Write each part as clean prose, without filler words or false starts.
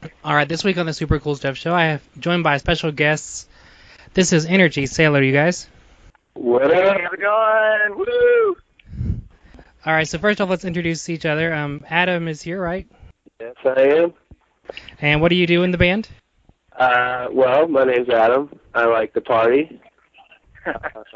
All right, this week on the Super Cool Stuff Show, I have joined by special guests. This is Energy. Say hello, you guys. What up? How's it going? Woo! All right, so first off, let's introduce each other. Adam is here, right? Yes, I am. And what do you do in the band? Well, my name's Adam. I like to party. Uh,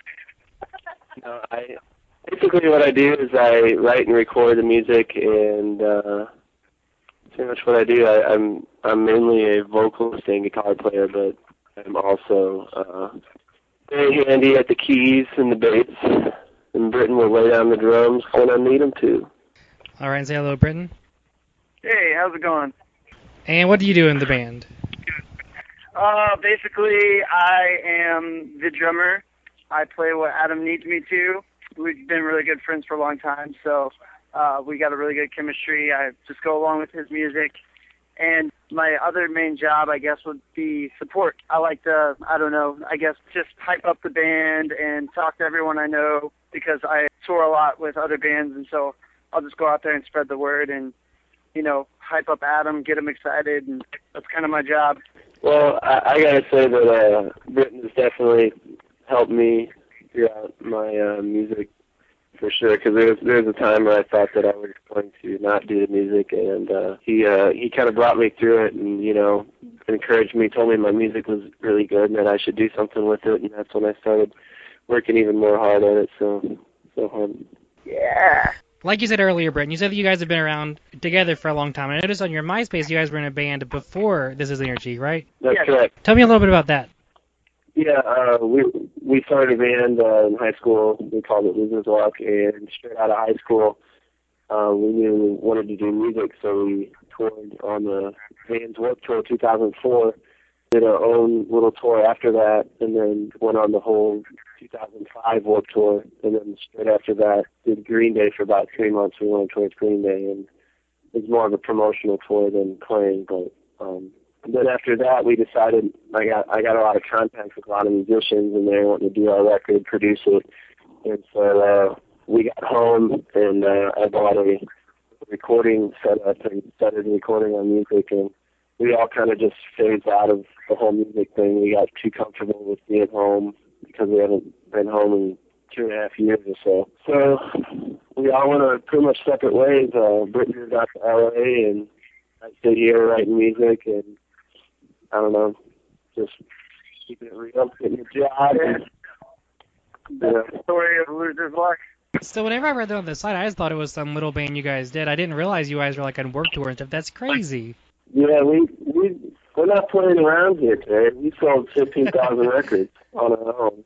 I basically what I do is I write and record the music, and pretty much what I do. I'm mainly a vocalist and guitar player, but I'm also very handy at the keys and the bass. And Britton will lay down the drums when I need him to. All right, and say hello, Britton. Hey, how's it going? And what do you do in the band? Basically, I am the drummer. I play what Adam needs me to. We've been really good friends for a long time, so we got a really good chemistry. I just go along with his music. And my other main job, I guess, would be support. I like to, I don't know, I guess just hype up the band and talk to everyone I know because I tour a lot with other bands, and so I'll just go out there and spread the word and, hype up Adam, get him excited, and that's kind of my job. Well, I gotta say that Britton has definitely helped me throughout my music for sure. Because there's a time where I thought that I was going to not do the music, and he kind of brought me through it, and encouraged me, told me my music was really good, and that I should do something with it, and that's when I started working even more hard at it. So hard. Yeah. Like you said earlier, Britton, you said that you guys have been around together for a long time. I noticed on your MySpace you guys were in a band before This Is Energy, right? That's Yes. correct. Tell me a little bit about that. Yeah, we started a band in high school. We called it Losers Luck, and straight out of high school, we knew we wanted to do music, so we toured on the Vans Warped Tour 2004. Did our own little tour after that, and then went on the whole 2005 Warped Tour, and then straight after that did Green Day for about 3 months. We went towards Green Day, and it was more of a promotional tour than playing, but and then after that, we decided I got a lot of contacts with a lot of musicians, and they wanted to do our record, produce it, and so we got home, and I bought a recording setup and started recording our music, and we all kind of just phased out of the whole music thing. We got too comfortable with being home because we haven't been home in 2.5 years or so. So we all went our pretty much separate ways. Brittany moved out to LA, and I stayed here writing music, and I don't know, just keeping it real, getting a job. And, That's the story of Losers Luck. So whenever I read that on the site, I just thought it was some little band you guys did. I didn't realize you guys were like on work tour and stuff. That's crazy. yeah, we're not playing around here today. We sold 15,000 records on our own.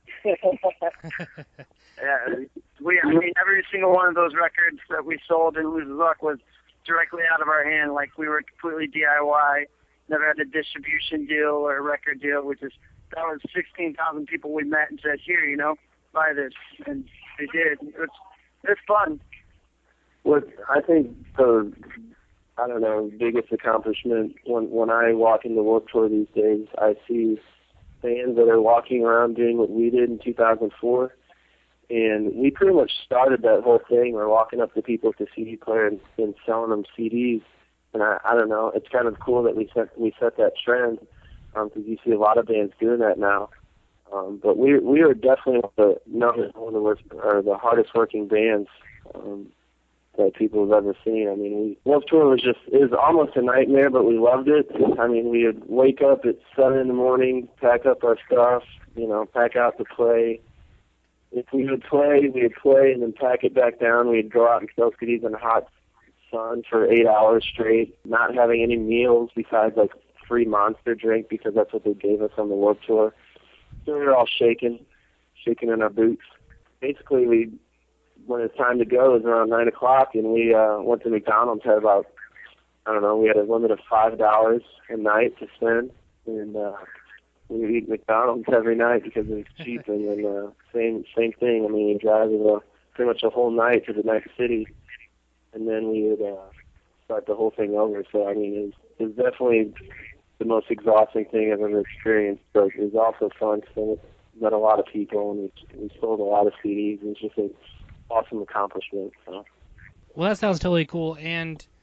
Yeah, I mean, every single one of those records that we sold in Losers Luck was directly out of our hand. Like, we were completely DIY, never had a distribution deal or a record deal, that was 16,000 people we met and said, here, buy this. And they did. It's fun. What I think the I don't know biggest accomplishment when I walk into Warped Tour these days, I see bands that are walking around doing what we did in 2004, and we pretty much started that whole thing. We're walking up to people with the CD player and selling them CDs, and I don't know. It's kind of cool that we set that trend because you see a lot of bands doing that now. But we are definitely one of the worst or the hardest working bands that people have ever seen. I mean, Warped Tour was almost a nightmare, but we loved it. I mean, we would wake up at 7 in the morning, pack up our stuff, pack out to play. If we would play, we'd play and then pack it back down. We'd go out and sell CDs in the hot sun for 8 hours straight, not having any meals besides like free Monster drink because that's what they gave us on the Warped Tour. So we were all shaking in our boots. Basically, when it's time to go, it was around 9 o'clock, and we went to McDonald's. Had about, I don't know, we had a limit of $5 a night to spend, and we would eat McDonald's every night because it was cheap. And then same thing. I mean, we drive pretty much a whole night to the next city, and then we would start the whole thing over. So I mean, it was definitely the most exhausting thing I've ever experienced, but it was also fun because we met a lot of people and we sold a lot of CDs. It was just an awesome accomplishment. So. Well, that sounds totally cool. And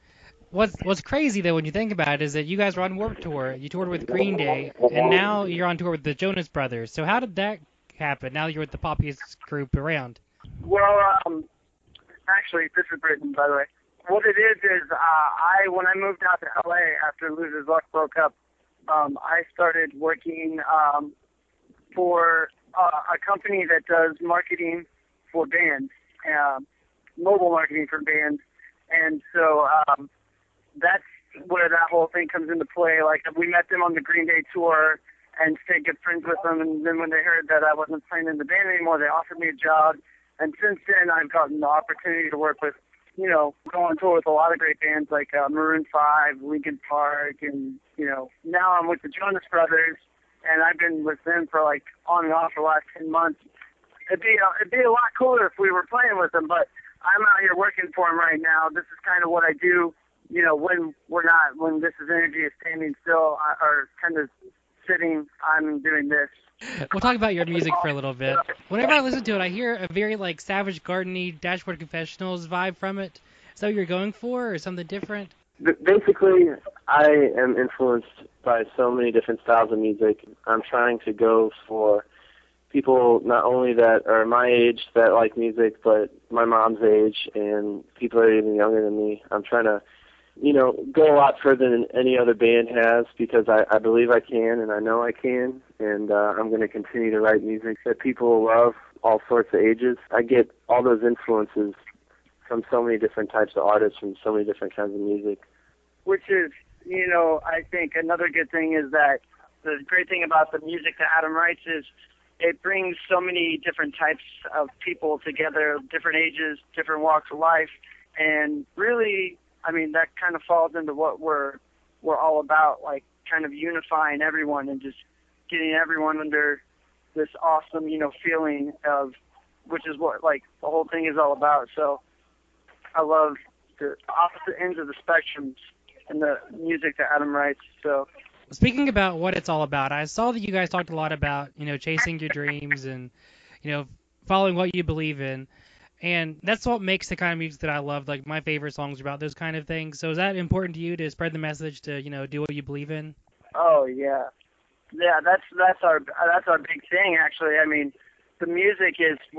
What's crazy though when you think about it is that you guys were on Warped Tour. You toured with Green Day, and now you're on tour with the Jonas Brothers. So how did that happen? Now you're with the poppiest group around. Well, actually, this is Britain, by the way. What it is when I moved out to LA after Losers Luck broke up, I started working for a company that does marketing for bands, mobile marketing for bands, and so that's where that whole thing comes into play. Like, we met them on the Green Day tour and stayed good friends with them, and then when they heard that I wasn't playing in the band anymore, they offered me a job, and since then I've gotten the opportunity to work with, go on tour with a lot of great bands like Maroon 5, Linkin Park, and, now I'm with the Jonas Brothers, and I've been with them for like on and off for the last 10 months. It'd be a lot cooler if we were playing with them, but I'm out here working for them right now. This is kind of what I do, when this is energy is standing still or kind of sitting, I'm doing this. We'll talk about your music for a little bit. Whenever I listen to it, I hear a very like Savage Garden-y Dashboard Confessionals vibe from it. Is that what you're going for, or something different? Basically, I am influenced by so many different styles of music. I'm trying to go for people not only that are my age that like music, but my mom's age and people that are even younger than me. I'm trying to, go a lot further than any other band has because I believe I can and I know I can, and I'm going to continue to write music that people love, all sorts of ages. I get all those influences from so many different types of artists, from so many different kinds of music. Which is, I think another good thing is that the great thing about the music that Adam writes is it brings so many different types of people together, different ages, different walks of life, and really, that kind of falls into what we're all about, like kind of unifying everyone and just getting everyone under this awesome, feeling of, which is what like the whole thing is all about. So I love the opposite ends of the spectrums and the music that Adam writes. So speaking about what it's all about, I saw that you guys talked a lot about, chasing your dreams and, following what you believe in. And that's what makes the kind of music that I love. Like, my favorite songs are about those kind of things. So is that important to you to spread the message to, do what you believe in? Oh, yeah. Yeah, that's our big thing, actually. The music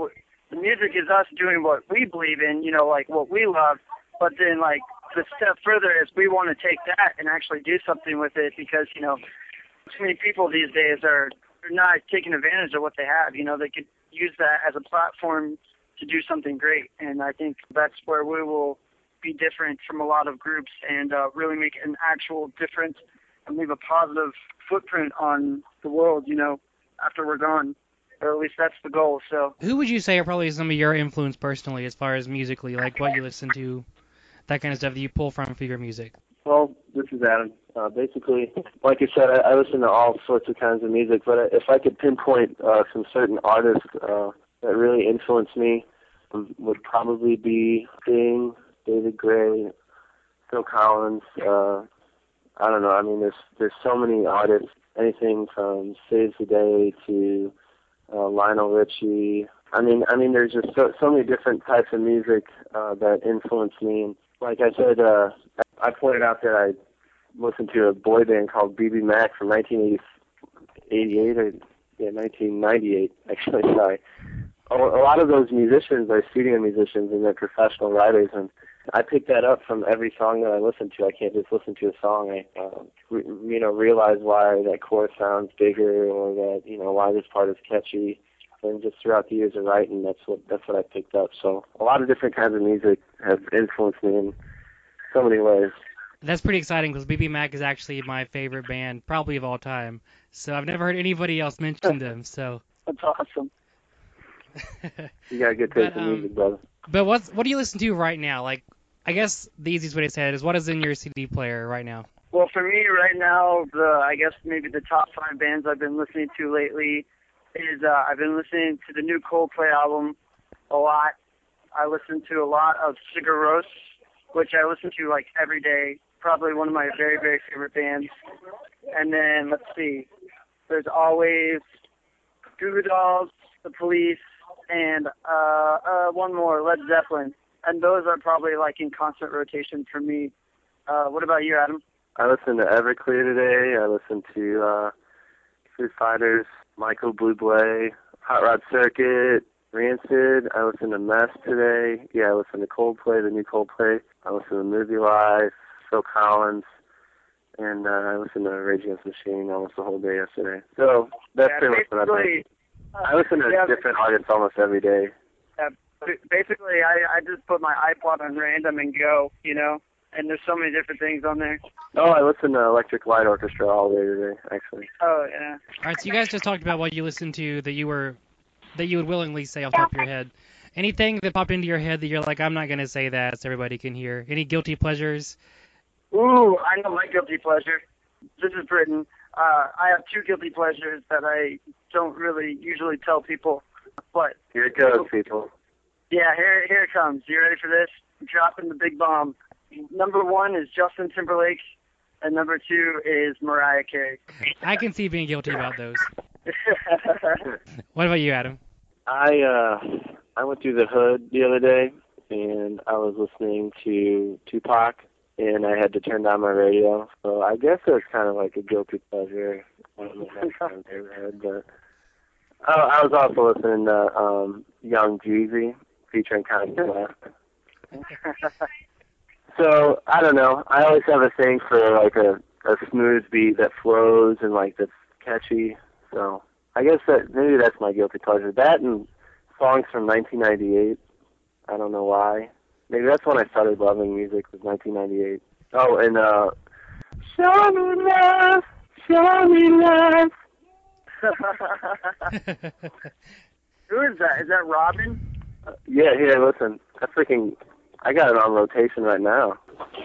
is us doing what we believe in, like what we love. But then, like, the step further is we want to take that and actually do something with it because, too many people these days are not taking advantage of what they have. They could use that as a platform to do something great. And I think that's where we will be different from a lot of groups and really make an actual difference and leave a positive footprint on the world, after we're gone. Or at least that's the goal. So, who would you say are probably some of your influence personally as far as musically, like what you listen to, that kind of stuff that you pull from for your music? Well, this is Adam. Basically, like I said, I listen to all sorts of kinds of music, but if I could pinpoint some certain artists that really influenced me, would probably be Sting, David Gray, Phil Collins. I don't know. There's so many artists. Anything from Saves the Day to Lionel Richie. There's just so many different types of music that influence me. And like I said, I pointed out that I listened to a boy band called BB Mac from 1998, actually, sorry. A lot of those musicians are studio musicians and they're professional writers, and I pick that up from every song that I listen to. I can't just listen to a song. I, realize why that chorus sounds bigger or that, why this part is catchy. And just throughout the years of writing, that's what I picked up. So a lot of different kinds of music have influenced me in so many ways. That's pretty exciting because BB Mac is actually my favorite band, probably of all time. So I've never heard anybody else mention them. So that's awesome. You got a good taste in music, brother. But what do you listen to right now? Like, I guess the easiest way to say it is, what is in your CD player right now? Well, for me right now, I guess maybe the top 5 bands I've been listening to lately is I've been listening to the new Coldplay album a lot. I listen to a lot of Sigur Rós, which I listen to like every day. Probably one of my very, very favorite bands. And then let's see, there's always Goo Goo Dolls, The Police, and one more, Led Zeppelin. And those are probably like in constant rotation for me. What about you, Adam? I listened to Everclear today. I listened to Foo Fighters, Michael Bublé, Hot Rod Circuit, Rancid. I listened to Mess today. Yeah, I listened to Coldplay, the new Coldplay. I listened to Movie Life, Phil Collins, and I listened to Rage Against the Machine almost the whole day yesterday. So that's pretty much what I've done. I listen to different artists almost every day. Basically, I just put my iPod on random and go, and there's so many different things on there. Oh, I listen to Electric Light Orchestra all day today, actually. Oh, yeah. All right, so you guys just talked about what you listened to that you would willingly say off the top of your head. Anything that popped into your head that you're like, I'm not gonna say that so everybody can hear? Any guilty pleasures? Ooh, I know my guilty pleasure. This is Britain. I have two guilty pleasures that I don't really usually tell people, but here it goes, people. Yeah, here it comes. You ready for this? I'm dropping the big bomb. Number one is Justin Timberlake, and number two is Mariah Carey. I can see being guilty about those. What about you, Adam? I went through the hood the other day, and I was listening to Tupac, and I had to turn down my radio. So I guess it was kind of like a guilty pleasure. I don't know if that's my neighborhood, but I was also listening to Young Jeezy featuring Kanye West. So I don't know. I always have a thing for like a smooth beat that flows and like that's catchy. So I guess that maybe that's my guilty pleasure. That and songs from 1998. I don't know why. Maybe that's when I started loving music, was 1998. Oh, and Show Me Love, Show Me Love. Who is that? Is that Robin? Yeah, here, listen. I got it on rotation right now.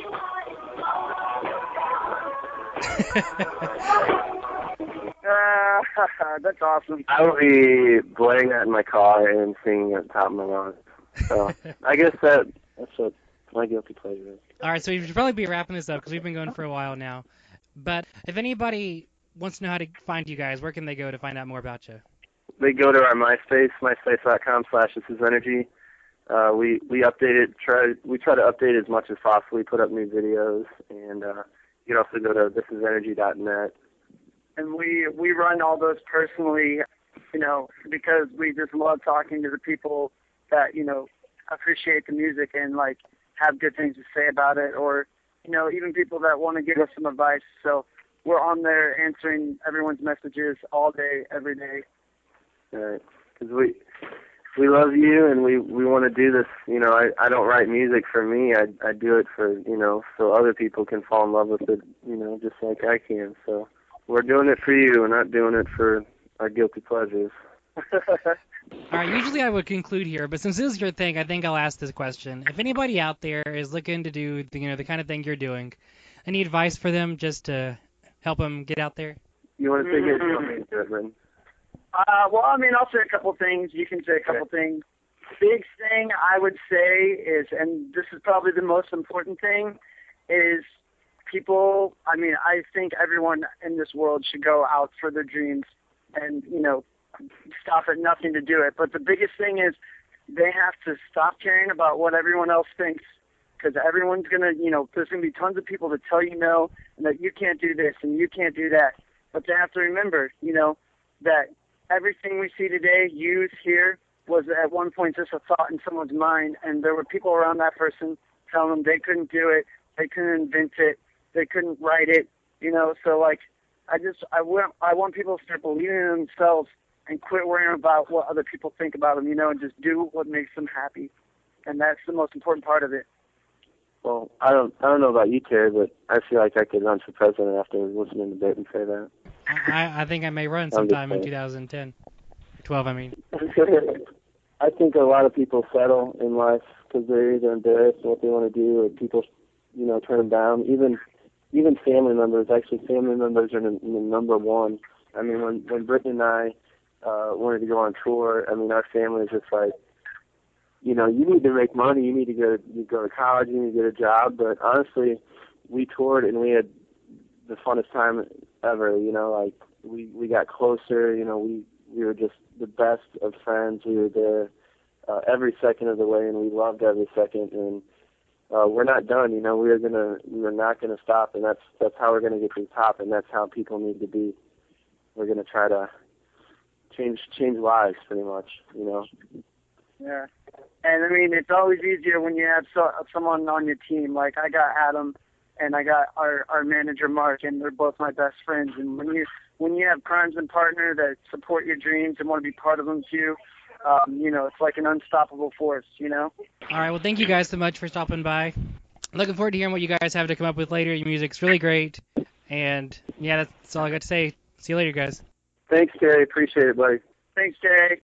That's awesome. I will be playing that in my car and singing at the top of my lungs. So I guess that's what my guilty pleasure is. All right, so we should probably be wrapping this up because we've been going for a while now. But if anybody wants to know how to find you guys, where can they go to find out more about you? They go to our MySpace, myspace.com/thisisenergy. We update it. We try to update as much as possible. We put up new videos, and you can also go to thisisenergy.net. And we run all those personally, because we just love talking to the people that appreciate the music and like have good things to say about it, or even people that want to give us some advice. So we're on there answering everyone's messages all day, every day. Right, because we love you and we want to do this. I don't write music for me. I do it for so other people can fall in love with it. Just like I can. So we're doing it for you. We're not doing it for our guilty pleasures. All right, usually I would conclude here, but since this is your thing, I think I'll ask this question. If anybody out there is looking to do the kind of thing you're doing, any advice for them just to help them get out there? You want to take it? You want me to do it, Lynn? Well, I'll say a couple things. You can say a couple things. Big thing I would say is, and this is probably the most important thing, is people, I think everyone in this world should go out for their dreams and, stop at nothing to do it. But the biggest thing is they have to stop caring about what everyone else thinks, because everyone's going to, there's going to be tons of people that tell you no and that you can't do this and you can't do that. But they have to remember, that everything we see today, used here, was at one point just a thought in someone's mind, and there were people around that person telling them they couldn't do it, they couldn't invent it, they couldn't write it, So like, I want people to start believing in themselves and quit worrying about what other people think about them, and just do what makes them happy, and that's the most important part of it. Well, I don't know about you, Terry, but I feel like I could run for president after listening to Dayton say that. I think I may run sometime in 2010. 12, I mean. I think a lot of people settle in life because they're either embarrassed in what they want to do, or people, turn them down. Even family members. Actually, family members are the number one. I mean, when Brittany and I wanted to go on tour, our family is just like, you need to make money, you need to go to college, you need to get a job. But honestly, we toured and we had the funnest time ever. Like we got closer. We were just the best of friends. We were there every second of the way, and we loved every second. And we're not done. You know, we're not gonna stop, and that's how we're gonna get to the top, and that's how people need to be. We're gonna try to change lives, pretty much. You know. Yeah. And I mean, it's always easier when you have someone on your team. Like I got Adam, and I got our manager Mark, and they're both my best friends. And when you have Crimes and partner that support your dreams and want to be part of them too, you know, it's like an unstoppable force. You know. All right. Well, thank you guys so much for stopping by. Looking forward to hearing what you guys have to come up with later. Your music's really great. And yeah, that's all I got to say. See you later, guys. Thanks, Terry. Appreciate it, buddy. Thanks, Terry.